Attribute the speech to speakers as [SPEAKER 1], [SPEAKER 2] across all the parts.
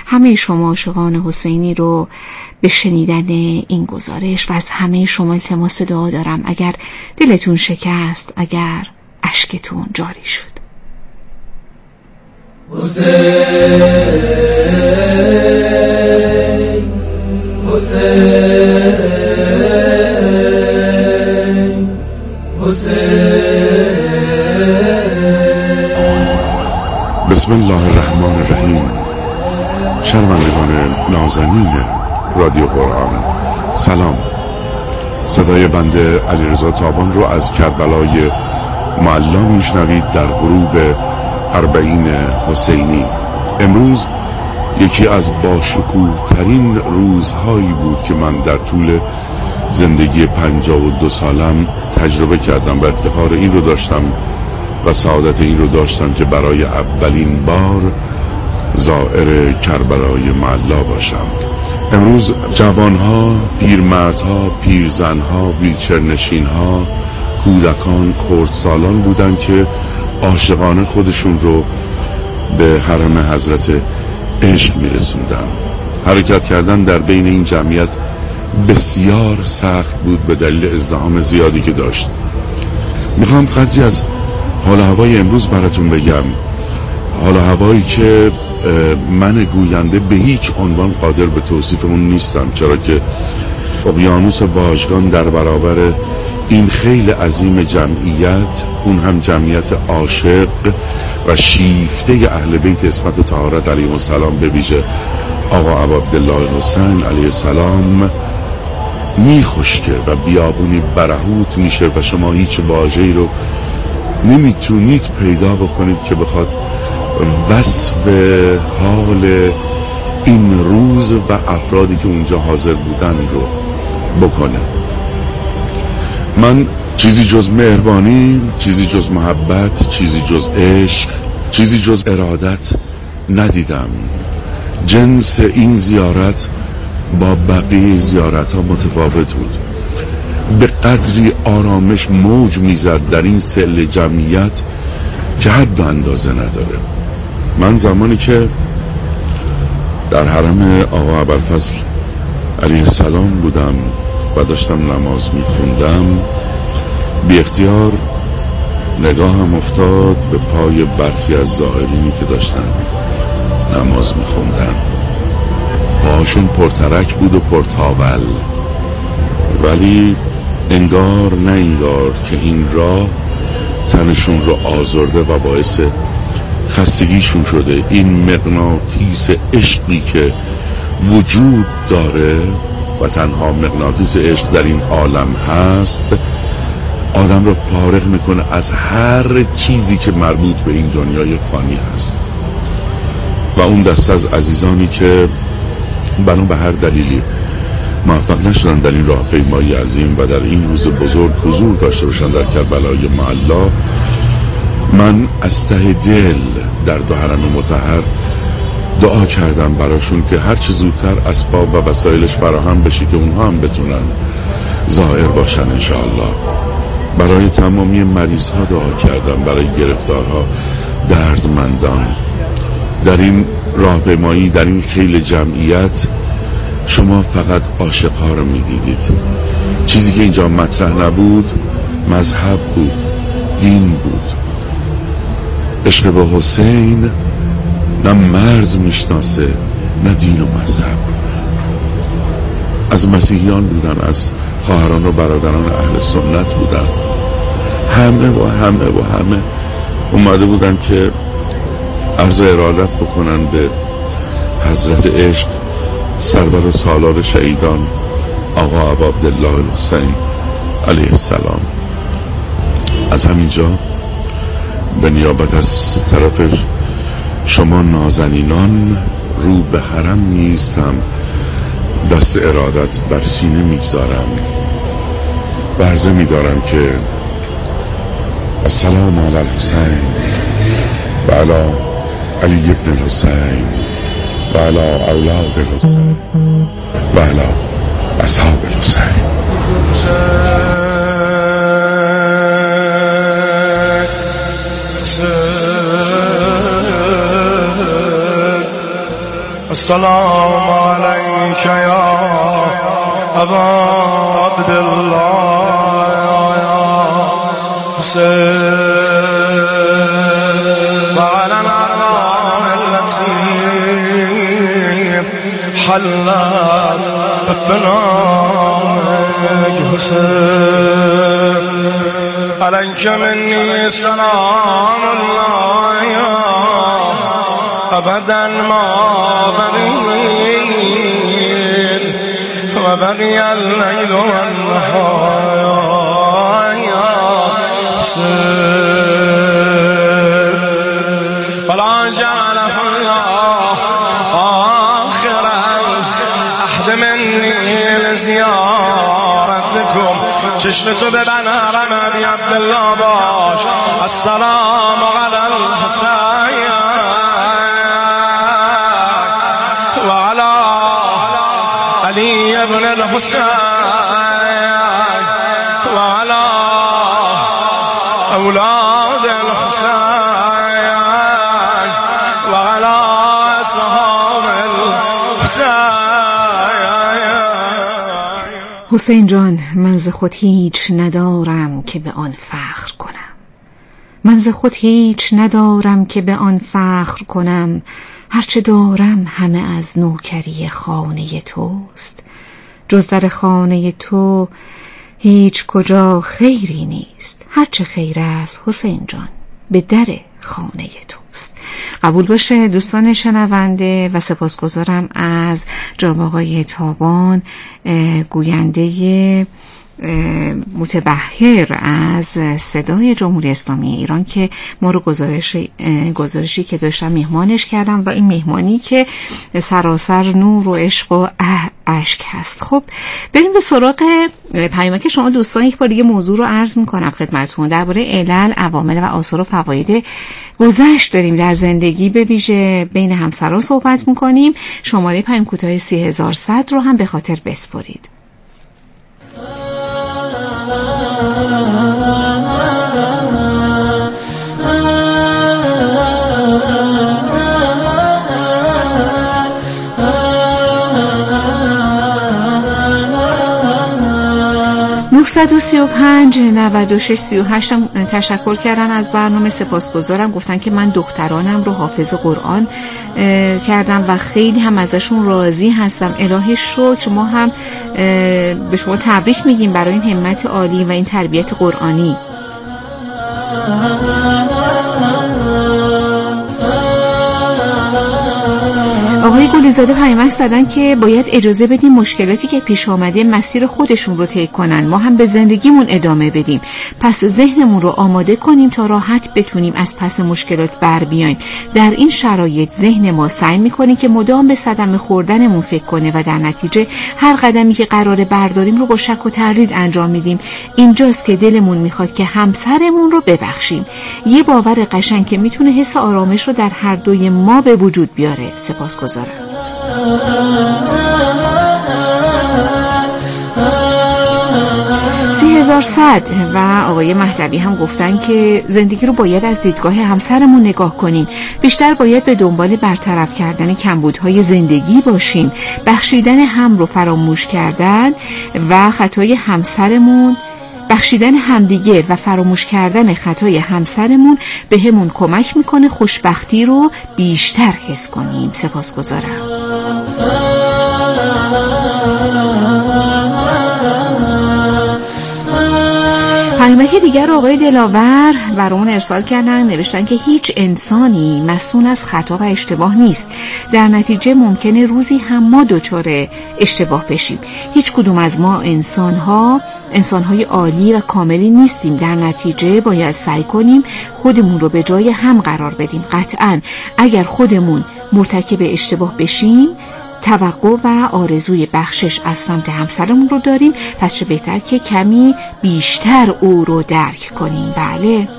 [SPEAKER 1] همه شما عاشقان حسینی رو به شنیدن این گزارش و از همه شما التماس دعا دارم اگر دلتون شکست، اگر اشکتون جاری شد.
[SPEAKER 2] حسین حسین
[SPEAKER 3] بسم الله الرحمن الرحیم. شنوندگان نازنین رادیو قرآن سلام. صدای بنده علیرضا تابان رو از کربلای معلا میشنوید در غروب اربعین حسینی. امروز یکی از باشکوه ترین روزهایی بود که من در طول زندگی 52 سالم تجربه کردم و افتخار این رو داشتم و سعادت این رو داشتم که برای اولین بار زائر کربلای معلا باشم. امروز جوانها، پیرمردها، پیرزنها، ویلچرنشینها، کودکان، خردسالان بودن که عاشقانه خودشون رو به حرم حضرت عشق میرسوندن. حرکت کردن در بین این جمعیت بسیار سخت بود به دلیل ازدحام زیادی که داشت. میخوام قدری از حال هوای امروز براتون بگم، حال هوایی که من گوینده به هیچ عنوان قادر به توصیف اون نیستم، چرا که اقیانوس واژگان در برابر این خیلی عظیم جمعیت، اون هم جمعیت عاشق و شیفته اهل بیت عصمت و طهارت علیهم السلام، به ویژه آقا ابوعبدالله حسین علیه السلام، میخشکه و بیابونی برهوت میشه و شما هیچ واژه‌ای رو نمیتونید پیدا بکنید که بخواد وصف حال این روز و افرادی که اونجا حاضر بودن رو بکنه. من چیزی جز مهربانی، چیزی جز محبت، چیزی جز عشق، چیزی جز ارادت ندیدم. جنس این زیارت با بقیه زیارت ها متفاوت بود. به قدری آرامش موج میزد در این سل جمعیت که حد و اندازه نداره. من زمانی که در حرم آقا ابوالفضل علیه السلام بودم و داشتم نماز میخوندم، بی اختیار نگاهم افتاد به پای برخی از زائرینی که داشتن نماز میخوندن. پاهاشون پرترک بود و پرتاول، ولی انگار نه انگار که این راه تنشون رو آزرده و باعث خستگیشون شده. این مغناطیس عشقی که وجود داره و تنها مغناطیس عشق در این عالم هست، آدم رو فارغ میکنه از هر چیزی که مربوط به این دنیای فانی هست. و اون دست از عزیزانی که بنا به هر دلیلی موفق نشدن در این راه پیمایی عظیم و در این روز بزرگ حضور داشته باشن در کربلای معلا، من از ته دل در دو حرم مطهر دعا کردم براشون که هر چه زودتر اسباب و وسایلش فراهم بشه که اونها هم بتونن زائر باشن انشاءالله. برای تمامی مریض ها دعا کردم، برای گرفتارها، دردمندان. در این راهپیمایی، در این خیل جمعیت، شما فقط عاشق‌ها رو می‌دیدید. چیزی که اینجا مطرح نبود مذهب بود، دین بود. عشق به حسین نه مرز میشناسه نه دین و مذهب. از مسیحیان بودن، از خواهران و برادران اهل سنت بودن، همه اومده بودن که عرض ارادت بکنن به حضرت عشق، سرور و سالار شهیدان آقا ابوعبدالله حسین علیه السلام. از همینجا به نیابت از طرف شما نازنینان رو به حرم میستم، دست ارادت بر سینه میگذارم و عرضه میدارم که السلام علی الحسین و علی علی ابن الحسین و علی اولاد الحسین و علی اصحاب الحسین.
[SPEAKER 2] السلام عليك يا أبا عبد الله يا حسين وعلى الأرواح التي حلت بفنائك حسين عليك مني سلام الله يا أبدا ما بريد وبقي الليل والنهار يا حسين ولا جعله الله آخر العهد مني لزيارتكم چشمتو ببن حرم ابی عبدالله باش السلام علی الحسین وعلى علي بن الحسين وعلى أولاد الحسين وعلى أصحاب الحسين.
[SPEAKER 1] حسین جان، من ز خود هیچ ندارم که به آن فخر کنم. من ز خود هیچ ندارم که به آن فخر کنم. هرچه دارم همه از نوکری خانه توست. جز در خانه تو هیچ کجا خیری نیست. هرچه خیر است حسین جان به در خانه توست. قبول باشه دوستان شنونده و سپاسگزارم از جناب آقای تابان، گوینده متبحر از صدای جمهوری اسلامی ایران که ما رو گزارشی که داشتم مهمانش کردم و این مهمانی که سراسر نور و عشق و اشک هست. خب بریم به سراغ پیامک شما دوستان. یک بار دیگه موضوع رو عرض میکنم خدمتتون. درباره علل، عوامل و آثار و فواید گذشت داریم در زندگی، به ویژه بین همسران صحبت میکنیم. شماره پیام کوتاه 3100 رو هم به خاطر بسپرید. 935 96 38 هم تشکر کردن از برنامه. سپاسگزارم. گفتن که من دخترانم رو حافظ قرآن کردم و خیلی هم ازشون راضی هستم. الهی شکر. ما هم به شما تبریک میگیم برای این همت عالی و این تربیت قرآنی. آقای گلیزاده پیامک زدن که باید اجازه بدیم مشکلاتی که پیش آمده مسیر خودشون رو طی کنن، ما هم به زندگیمون ادامه بدیم. پس ذهنمون رو آماده کنیم تا راحت بتونیم از پس مشکلات بر بیایم. در این شرایط ذهن ما سعی میکنه که مدام به صدمه خوردنمون فکر کنه و در نتیجه هر قدمی که قراره برداریم رو با شک و تردید انجام میدیم. اینجاست که دلمون میخواد که همسرمون رو ببخشیم. یه باور قشنگ که میتونه حس آرامش رو در هر دوی ما به وجود بیاره. سپاسگزارم. 3100 و آقای مهدوی هم گفتن که زندگی رو باید از دیدگاه همسرمون نگاه کنیم. بیشتر باید به دنبال برطرف کردن کمبودهای زندگی باشیم. بخشیدن هم رو فراموش کردن و خطای همسرمون، بخشیدن همدیگه و فراموش کردن خطای همسرمون به همون کمک میکنه خوشبختی رو بیشتر حس کنیم. سپاسگزارم. پیامک دیگر آقای دلاور برامون ارسال کردن. نوشتن که هیچ انسانی مسئول از خطا و اشتباه نیست. در نتیجه ممکنه روزی هم ما دچار اشتباه بشیم. هیچ کدوم از ما انسانهای عالی و کاملی نیستیم. در نتیجه باید سعی کنیم خودمون رو به جای هم قرار بدیم. قطعاً اگر خودمون مرتکب اشتباه بشیم توقع و آرزوی بخشش از سمت همسرمون رو داریم. پس چه بهتر که کمی بیشتر او رو درک کنیم. بله.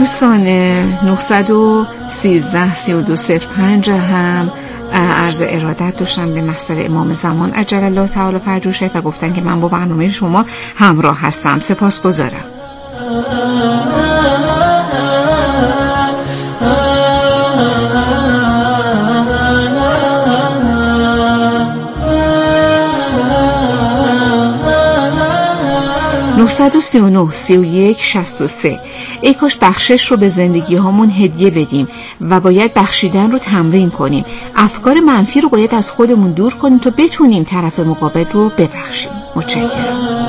[SPEAKER 1] دوستان 913-3205 هم عرض ارادت داشتم به محضر امام زمان عجل الله تعالی فرجه و گفتن که من با برنامه شما همراه هستم. سپاسگزارم. (939-31-63) ای کاش بخشش رو به زندگی هامون هدیه بدیم و باید بخشیدن رو تمرین کنیم. افکار منفی رو باید از خودمون دور کنیم تا بتونیم طرف مقابل رو ببخشیم. متشکرم.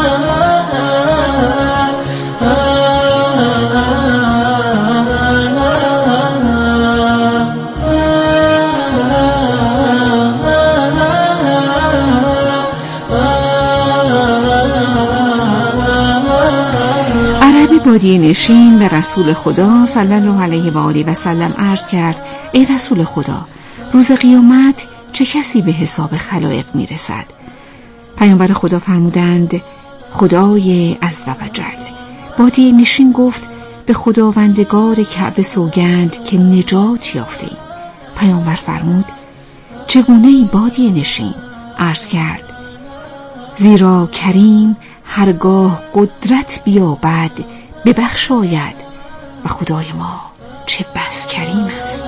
[SPEAKER 1] بادیه نشین به رسول خدا صلی الله علیه و آله و سلم عرض کرد: ای رسول خدا، روز قیامت چه کسی به حساب خلایق میرسد؟ پیامبر خدا فرمودند: خدای عزوجل. بادیه نشین گفت: به خداوندگار کعبه سوگند که نجات یافتیم. پیامبر فرمود: چگونه ای بادیه نشین؟ عرض کرد: زیرا کریم هرگاه قدرت بیابد ببخشاید و خدای ما چه بس کریم است.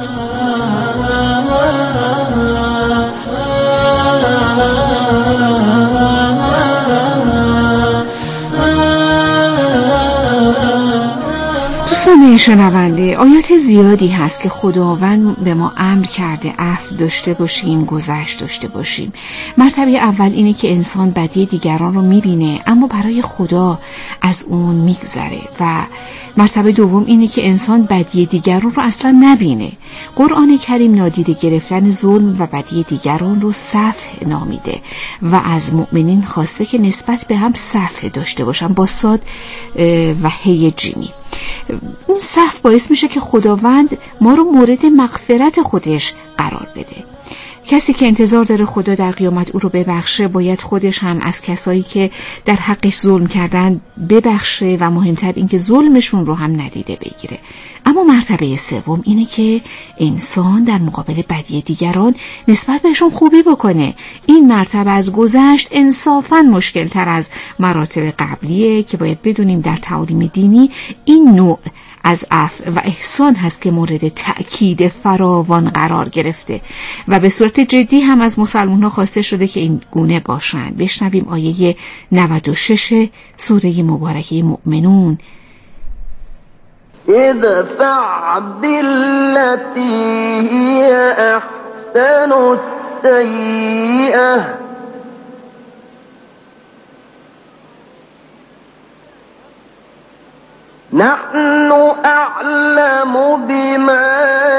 [SPEAKER 1] دوستان شنونده، آیات زیادی هست که خداوند به ما امر کرده عفو داشته باشیم، گذشت داشته باشیم. مرتبه اول اینه که انسان بدی دیگران رو میبینه اما برای خدا از اون میگذره و مرتبه دوم اینه که انسان بدی دیگران رو اصلا نبینه. قرآن کریم نادیده گرفتن ظلم و بدی دیگران رو صفح نامیده و از مؤمنین خواسته که نسبت به هم صفح داشته باشن با صاد و هی جیمی. اون صفح باعث میشه که خداوند ما رو مورد مغفرت خودش قرار بده. کسی که انتظار داره خدا در قیامت او رو ببخشه باید خودش هم از کسایی که در حقش ظلم کردن ببخشه و مهمتر این که ظلمشون رو هم ندیده بگیره. اما مرتبه سوم اینه که انسان در مقابل بدی دیگران نسبت بهشون خوبی بکنه. این مرتبه از گذشت انصافاً مشکل تر از مراتب قبلیه که باید بدونیم در تعالیم دینی این نوع از عفو و احسان هست که مورد تأکید فراوان قرار گرفته و به صورت جدی هم از مسلمان ها خواسته شده که این گونه باشند. بشنویم آیه 96 سوره مبارکه مؤمنون:
[SPEAKER 4] ادفع بالتي هي احسن السيئة نحن اعلم بما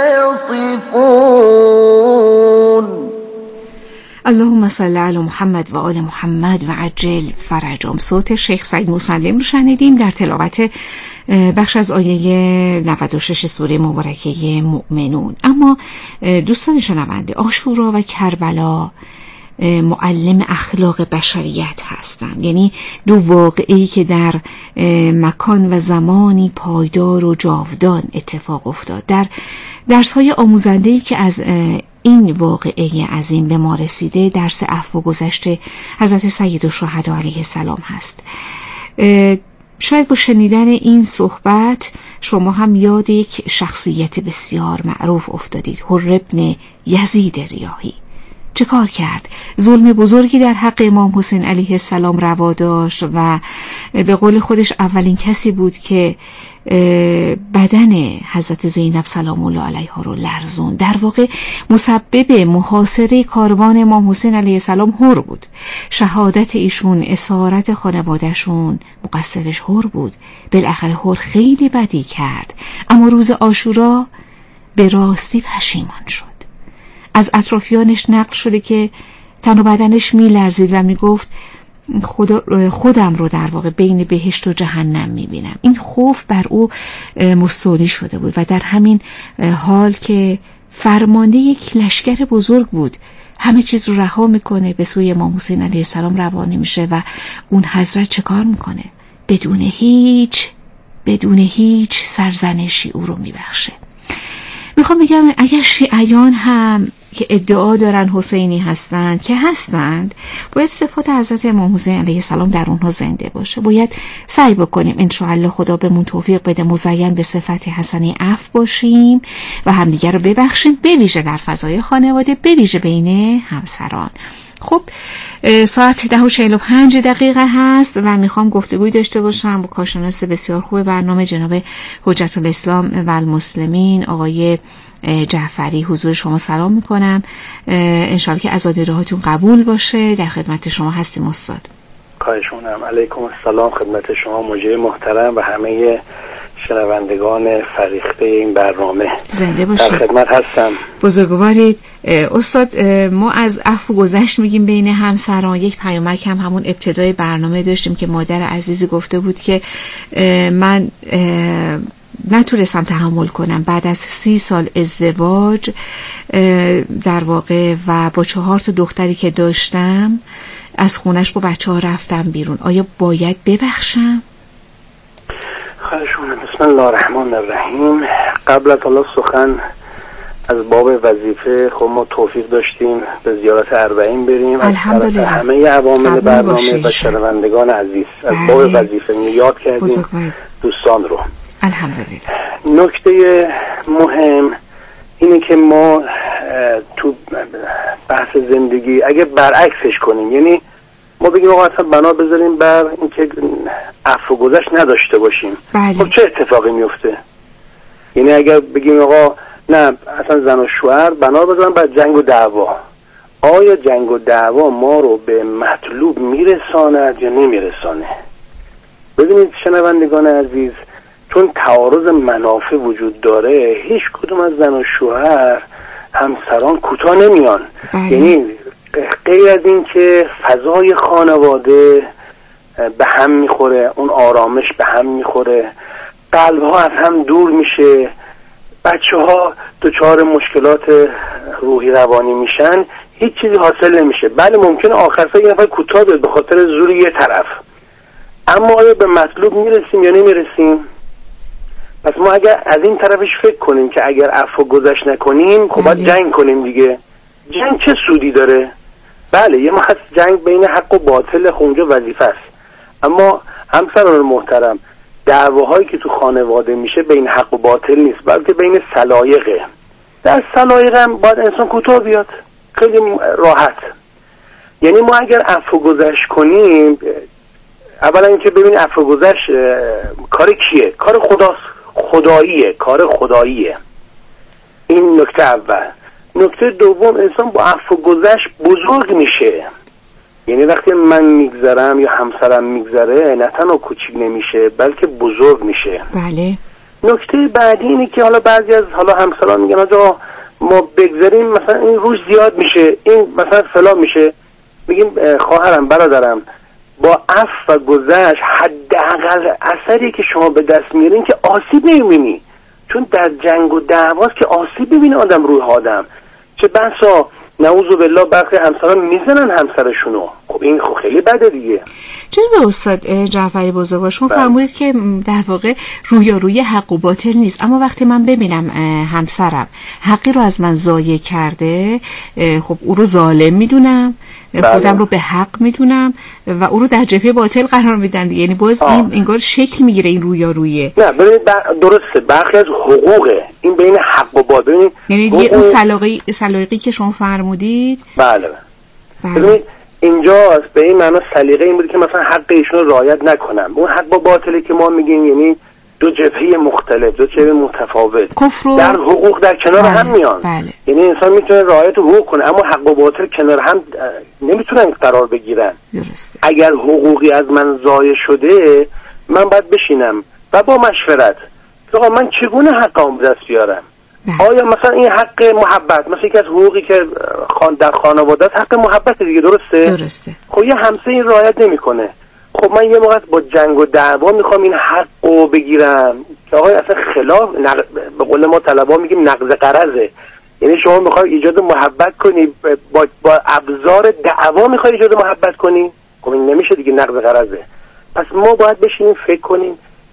[SPEAKER 4] يصفون.
[SPEAKER 1] اللهم صل علی محمد و آل محمد و عجل فرجهم. صوت شیخ سعید مسلم رو شنیدیم در تلاوت بخش از آیه 96 سوره مبارکه مؤمنون. اما دوستان شنونده، عاشورا و کربلا معلم اخلاق بشریت هستند، یعنی دو واقعه‌ای که در مکان و زمانی پایدار و جاودان اتفاق افتاد. در درس‌های آموزنده‌ای که از این واقعه عظیم به ما رسیده درس عفو و گذشت حضرت سیدالشهدا علیه السلام هست. شاید با شنیدن این صحبت شما هم یاد یک شخصیت بسیار معروف افتادید، حر ابن یزید ریاحی. چه کار کرد؟ ظلم بزرگی در حق امام حسین علیه السلام روا داشت و به قول خودش اولین کسی بود که بدن حضرت زینب سلام الله علیها رو لرزون. در واقع مسبب محاصره کاروان امام حسین علیه السلام حر بود. شهادت ایشون، اسارت خانوادهشون، مقصرش حر بود. بالاخره حر خیلی بدی کرد اما روز عاشورا به راستی پشیمان شد. از اطرافیانش نقل شده که تن و بدنش میلرزید و میگفت خودم رو در واقع بین بهشت و جهنم میبینم. این خوف بر او مستولی شده بود و در همین حال که فرمانده یک لشکر بزرگ بود همه چیز رو رها میکنه، به سوی امام حسین علیه السلام روانه میشه و اون حضرت چه کار میکنه؟ بدون هیچ بدون هیچ سرزنشی او رو میبخشه. میخوام بگم اگر شیعیان هم که ادعا دارن حسینی هستند که هستند، باید صفات حضرت امام حسین علیه السلام در اونها زنده باشه. باید سعی بکنیم انشاءالله خدا بهمون توفیق بده مزین به صفت حسنه عفو باشیم و همدیگر رو ببخشیم، به ویژه در فضای خانواده، به ویژه بین همسران. خب ساعت 10:45 هست و میخوام گفتگوی داشته باشم با کارشناس بسیار خوب برنامه جناب حجت الاسلام و المسلمین آقای جعفری. حضور شما سلام میکنم، انشالله که عزاداری راهتون قبول باشه. در خدمت شما هستیم استاد.
[SPEAKER 5] خواهشونم. علیکم السلام خدمت شما مجری محترم و همه شنوندگان فریخته این برنامه.
[SPEAKER 1] زنده باشید.
[SPEAKER 5] در خدمت هستم.
[SPEAKER 1] بزرگوارید. استاد ما از عفو گذشت میگیم بین همسران. یک پیامک هم همون ابتدای برنامه داشتیم که مادر عزیزی گفته بود که من نتونستم تحمل کنم بعد از 30 سال ازدواج در واقع و با 4 تا دختری که داشتم از خونش با بچه‌ها رفتم بیرون. آیا باید ببخشم؟
[SPEAKER 5] خواهشونم. بسم الله الرحمن الرحیم. قبل از الله سخن از باب وظیفه، خب ما توفیق داشتیم به زیارت 40 بریم
[SPEAKER 1] الحمدلله.
[SPEAKER 5] از همه عوامل برنامه و شنوندگان عزیز از باب وظیفه یاد کردیم دوستان رو.
[SPEAKER 1] الحمدلله.
[SPEAKER 5] نکته مهم اینه که ما تو بحث زندگی اگه برعکسش کنیم، یعنی ما بگیم آقا اصلا بنا بذاریم بر اینکه عفو گذشت نداشته باشیم، خب چه اتفاقی میفته؟ یعنی اگر بگیم آقا نه اصلا زن و شوهر بنا بذارن بر جنگ و دعوا، آیا جنگ و دعوا ما رو به مطلوب میرساند یا نمیرسانه؟ ببینید شنوندگان عزیز، چون تعارض منافع وجود داره، هیچ کدوم از زن و شوهر همسران کوتاه نمیان. یعنی غیر از این که فضای خانواده به هم میخوره، اون آرامش به هم میخوره، قلب ها از هم دور میشه، بچه ها دچار مشکلات روحی روانی میشن، هیچ چیزی حاصل نمیشه. بله ممکنه آخر سر یه نفر کوتاه بیاد به خاطر زور یه طرف، اما آیا به مطلوب میرسیم یا نمیرسیم؟ پس ما اگر از این طرفش فکر کنیم که اگر عفو گذشت نکنیم خب باید جنگ کنیم دیگه. جنگ چه سودی داره؟ بله یه هست جنگ بین حق و باطل، اونجا وظیفه است، اما همسران محترم دعواهایی که تو خانواده میشه بین حق و باطل نیست، بلکه بین سلایقه. در سلایق هم باید انسان کوتاه بیاد، خیلی راحت. یعنی ما اگر عفو گذشت کنیم، اولا اینکه ببین عفو گذشت کار کیه؟ کار خداست، خداییه، کار خداییه. این نکته اول. نکته دوم، انسان با عفو گذشت بزرگ میشه. یعنی وقتی من میگذرم یا همسرم میگذره نه تنها کوچیک نمیشه بلکه بزرگ میشه.
[SPEAKER 1] بله.
[SPEAKER 5] نکته بعدی اینه که حالا بعضی از همسران میگن آقا ما بگذاریم مثلا این روش زیاد میشه، این مثلا فلان میشه. میگیم خواهرم برادرم با عفو و گذشت حداقل اثری که شما به دست میارین که آسیب نمیبینی، چون در جنگ و دعواست که آسیب ببینه آدم روی آدم. چه بسا نعوذ بالله برخی همسران میزنن همسرشونو، خب این خب خیلی بده دیگه.
[SPEAKER 1] جناب استاد جعفری بزرگوار، شما فرمودید که در واقع روی حق و باطل نیست، اما وقتی من ببینم همسرم حقی رو از من ضایع کرده، خب او رو ظالم میدونم، خودم رو به حق میدونم و او رو در جبهه باطل قرار میدن. یعنی باز این انگار شکل میگیره این رویه.
[SPEAKER 5] نه ببینید درسته، برخی از حقوقه این بین حق و باطل،
[SPEAKER 1] یعنی دیگه اون سلیقه‌ای که شما فرمودید.
[SPEAKER 5] بله. ببینید اینجاست به این معنی سلیقه این بود که مثلا حق ایشون رو رعایت نکنم. اون حق با باطلی که ما میگیم یعنی دو جبهه مختلف، دو جبهه متفاوت در حقوق در کنار هم میان. یعنی انسان میتونه رعایت حقوق کنه اما حق و باطل کنار هم نمیتونن قرار بگیرن.
[SPEAKER 1] درسته.
[SPEAKER 5] اگر حقوقی از من ضایع شده من باید بشینم و با مشورت آقا من چگونه حقم به دست بیارم. آیا مثلا این حق محبت، مثلا یکی از حقوقی که در خانواده حق محبت دیگه، درسته؟ خب یه همسه این رعایت نمیکنه، خب من یه موقع با جنگ و دعوا میخوام این حق رو بگیرم که آقای اصلا خلاف به قول ما طلبا میگیم نقض قرضه. یعنی شما میخوای ایجاد محبت کنی با ابزار دعوا میخوای ایجاد محبت کنی، خب این نمیشه دیگه، نقض قرضه. پس ما باید بشینیم فکر کنیم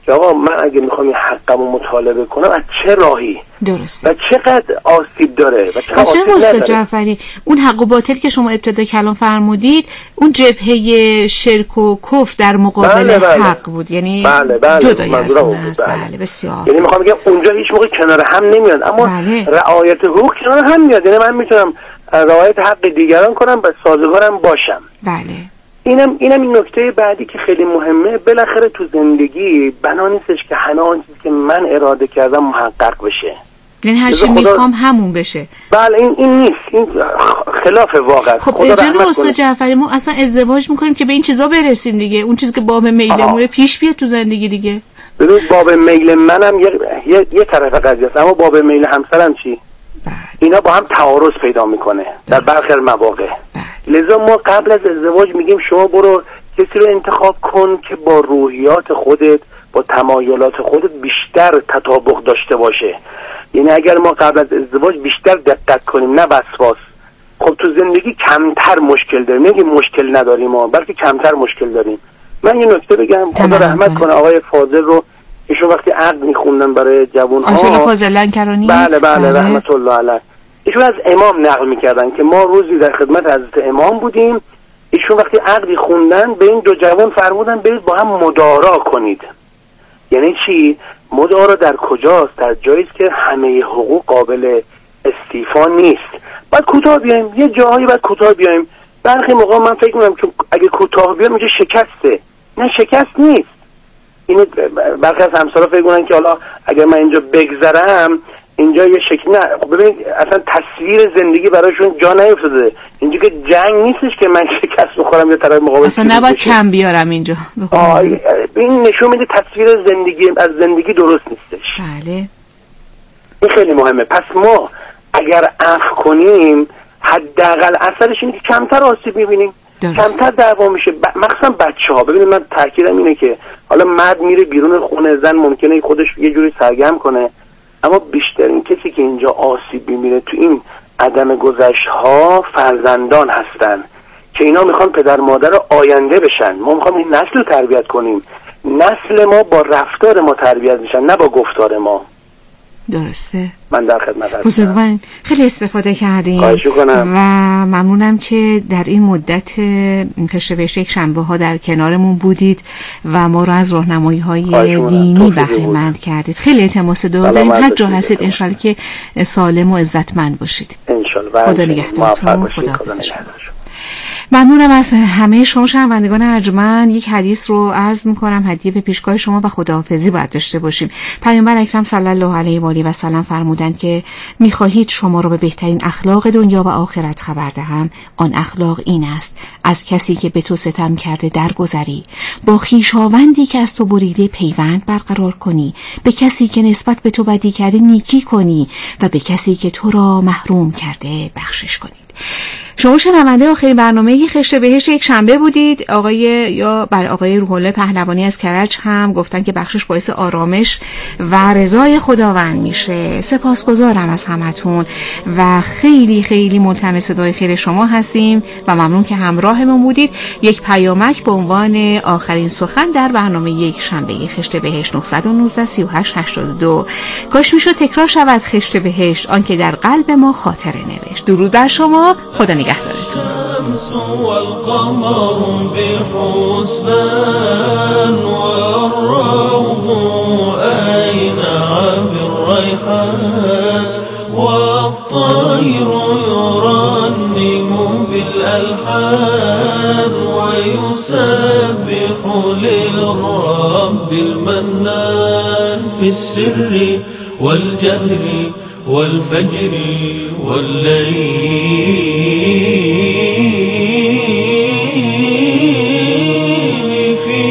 [SPEAKER 5] که آقا من اگه میخوام این حقمو مطالبه کنم از چه راهی
[SPEAKER 1] درسته
[SPEAKER 5] و چقدر آسیب داره و چقدر
[SPEAKER 1] آسیب
[SPEAKER 5] نداره.
[SPEAKER 1] استاد جعفری اون حق و باطل که شما ابتدا کلام فرمودید اون جبهه شرک و کفر در مقابل حق بود، یعنی جدای از اون است. بله بسیار.
[SPEAKER 5] یعنی میخوام بگم اونجا هیچ موقع کنار هم نمیاد، اما رعایت حقوق کنار هم میاد. یعنی من میتونم رعایت حق دیگران کنم و سازگارم باشم.
[SPEAKER 1] بله.
[SPEAKER 5] اینم این نکته بعدی که خیلی مهمه. بالاخره تو زندگی بنا نیستش که همه آن چیزی که من اراده کردم محقق بشه،
[SPEAKER 1] یعنی هر چی میخوام همون بشه.
[SPEAKER 5] بله این نیست، این خلاف واقع.
[SPEAKER 1] خب جناب استاد جعفری ما اصلا ازدواج میکنیم که به این چیزا برسیم دیگه، اون چیزی که باب میلمونه پیش بیاد تو زندگی دیگه.
[SPEAKER 5] ببین باب میل منم یه طرف قضیه است، اما باب میل همسرم چی؟ اینا با هم تعارض پیدا میکنه در برخی مواقع. لذا ما قبل از ازدواج میگیم شما برو کسی رو انتخاب کن که با روحیات خودت، با تمایلات خودت بیشتر تطابق داشته باشه. یعنی اگر ما قبل از ازدواج بیشتر دقت کنیم نه وسواس، خب تو زندگی کمتر مشکل داریم. نگیم مشکل نداریم ما، بلکه کمتر مشکل داریم. من یه نکته بگم، خدا رحمت کنه آقای فاضل رو، ایشون وقتی عقد میخوندن برای جوان‌ها،
[SPEAKER 1] آقای فاضل لنکرانی،
[SPEAKER 5] بله رحمت الله علیه، ایشون از امام نقل میکردن که ما روزی در خدمت حضرت امام بودیم، ایشون وقتی عقدی خوندن به این دو جوان فرمودن برید با هم مدارا کنید. یعنی چی؟ مدارا در کجاست؟ در جایی که همه حقوق قابل استیفا نیست. بعد کوتاه بیایم، یه جایی بعد کوتاه بیایم. برخی موقع من فکر می‌کنم چون اگه کوتاه بیام میشه شکسته. نه شکست نیست. اینو برخی از همسرا فکر می‌کنن که حالا اگر من اینجا بگذرم اینجا یه شکل، نه ببینید اصلا تصویر زندگی برایشون جا نیفتاده. اینجا که جنگ نیستش که من شکست بخورم یا طرف مقابل
[SPEAKER 1] اصلا نباید کم بیارم اینجا.
[SPEAKER 5] این نشون میده تصویر زندگی از زندگی درست نیستش.
[SPEAKER 1] بله
[SPEAKER 5] این خیلی مهمه. پس ما اگر عفو کنیم حداقل اثرش اینه که کمتر آسیب میبینیم، کمتر دعوا میشه. مخصوصا بچه‌ها. ببینید من تاکیدم اینه که حالا مرد میره بیرون خونه، زن ممکنه خودش یه جوری سرگرم کنه، اما بیشترین کسی که اینجا آسیب می‌بینه تو این عدم گذشت‌ها فرزندان هستن که اینا میخوان پدر مادر آینده بشن. ما میخوام این نسل رو تربیت کنیم. نسل ما با رفتار ما تربیت میشن، نه با گفتار ما.
[SPEAKER 1] درسته.
[SPEAKER 5] من در خدمت هستم.
[SPEAKER 1] بزرگوارین خیلی استفاده کردیم و ممنونم که در این مدت خشت بهشت یک شنبه ها در کنارمون بودید و ما رو از راهنمایی‌های دینی بهره مند کردید. خیلی التماس دعا داریم هر جا هستید انشالله که سالم و عزتمند باشید.
[SPEAKER 5] انشالله.
[SPEAKER 1] خدا نگهدارتون. خدا ممنونم از همه شما شنوندگان ارجمند. یک حدیث رو عرض میکنم هدیه به پیشگاه شما و خداحافظی باید داشته باشیم. پیامبر اکرم صلی الله علیه و آله و سلم فرمودند که میخواهید شما رو به بهترین اخلاق دنیا و آخرت خبر دهم، آن اخلاق این است: از کسی که به تو ستم کرده درگذری، با خویشاوندی که از تو بریده پیوند برقرار کنی، به کسی که نسبت به تو بدی کرده نیکی کنی و به کسی که تو را محروم کرده بخشش کنید. شما شنونده آخرین برنامه خشت بهشت یک شنبه بودید. آقای روح الله پهلوانی از کرج هم گفتن که بخشش باعث آرامش و رضای خداوند میشه. سپاسگزارم از همتون و خیلی خیلی ملتمس دعای خیر شما هستیم و ممنون که همراهمون بودید. یک پیامک به عنوان آخرین سخن در برنامه یک شنبه خشت بهشت 919 38 82. کاش میشد تکرار شود خشت بهشت، آن که در قلب ما خاطره نوشت. درود بر شما. خدا نگهدارتون.
[SPEAKER 6] الشمس والقمر بحسبان والروض أينع بالريحان والطير يرنم بالألحان ويسبح للرب المنان في السر والجهر والفجر والليل في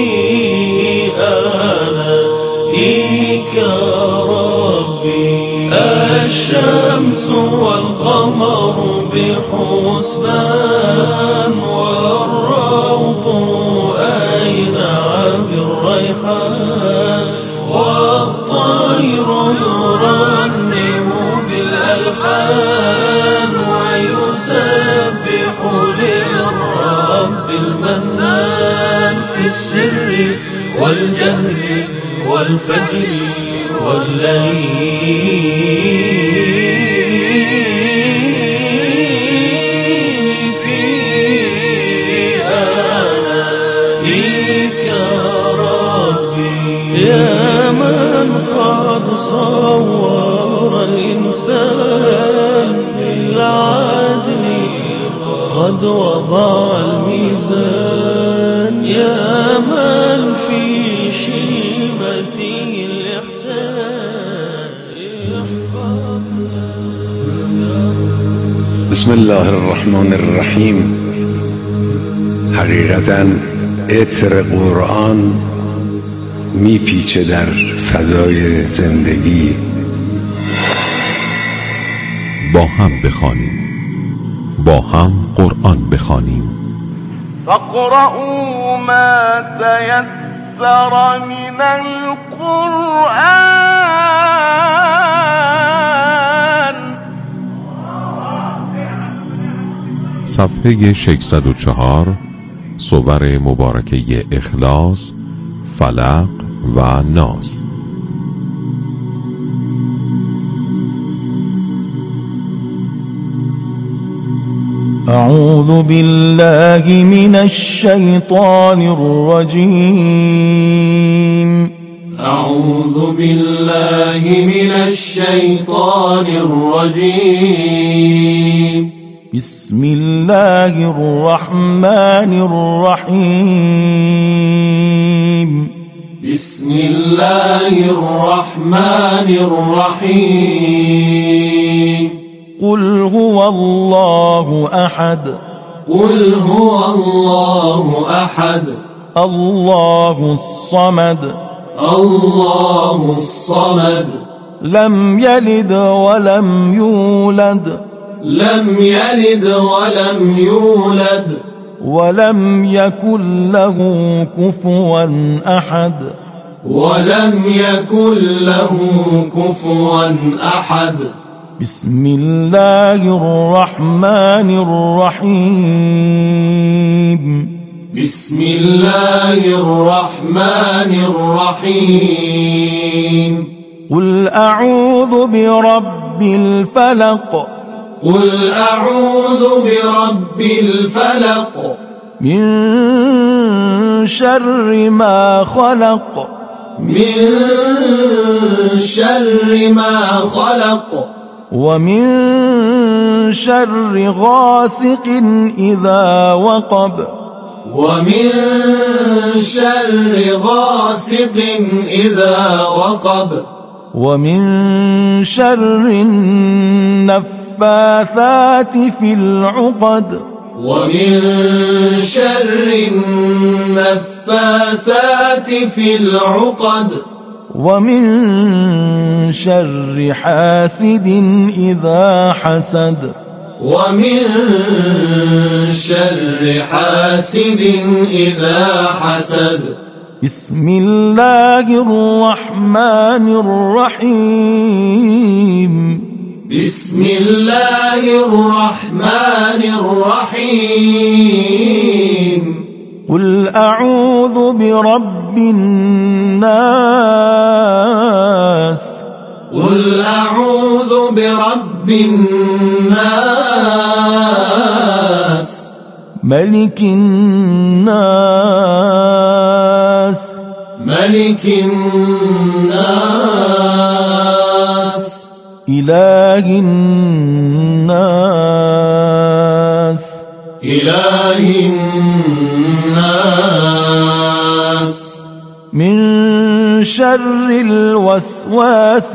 [SPEAKER 6] آنائك ربي. الشمس والقمر بحسبان والروض أينع بالريحان والطير يرنم بالألحان ويسبح للرب المنان في السر والجهر والفجر والليل في آنائك ربي يا من قد صور الإنسان بالعدل قد وضع الميزان يا من في شيمته الإحسان يحفظنا.
[SPEAKER 7] بسم الله الرحمن الرحیم. حقیقتاً عطر قرآن میپیچه در فضای زندگی.
[SPEAKER 3] با هم بخوانیم، با هم قرآن بخوانیم.
[SPEAKER 4] فاقرؤوا ما تيسر من القرآن.
[SPEAKER 3] صفحه 604 صور مبارکه اخلاص، فلق و ناس.
[SPEAKER 6] أعوذ بالله من الشيطان الرجيم. أعوذ بالله من الشيطان الرجيم. بسم الله الرحمن الرحيم. بسم الله الرحمن الرحيم. قل هو الله أحد. قل هو الله أحد. الله الصمد. الله الصمد. لم يلد ولم يولد. لم يلد ولم يولد. ولم يكن له كفوا أحد. ولم يكن له كفوا أحد. بسم الله الرحمن الرحيم. بسم الله الرحمن الرحيم. قل أعوذ برب الفلق. قل أعوذ برب الفلق. من شر ما خلق. من شر ما خلق. ومن شر غاسق إذا وقب. ومن شر غاسق إذا وقب. ومن شر النفاثات في العقد. ومن شر النفاثات في العقد. ومن شر حاسد إذا حسد. ومن شر حاسد إذا حسد. بسم الله الرحمن الرحيم. بسم الله الرحمن الرحيم. قل أعوذ برب الناس. قل أعوذ برب الناس. ملك الناس. ملك الناس. إله الناس. إله الناس. من شر الوسواس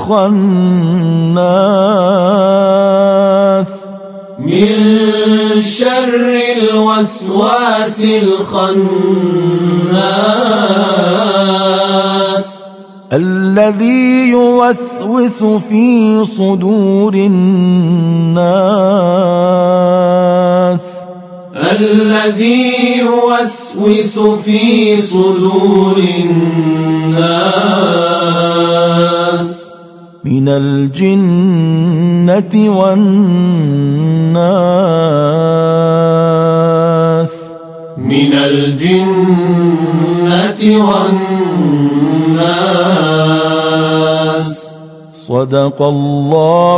[SPEAKER 6] الخناس. من شر الوسواس الخناس. الذي يوسوس في صدور الناس. الذي يوسوس في صدور الناس. من الجنة والناس. من الجنة والناس. صدق الله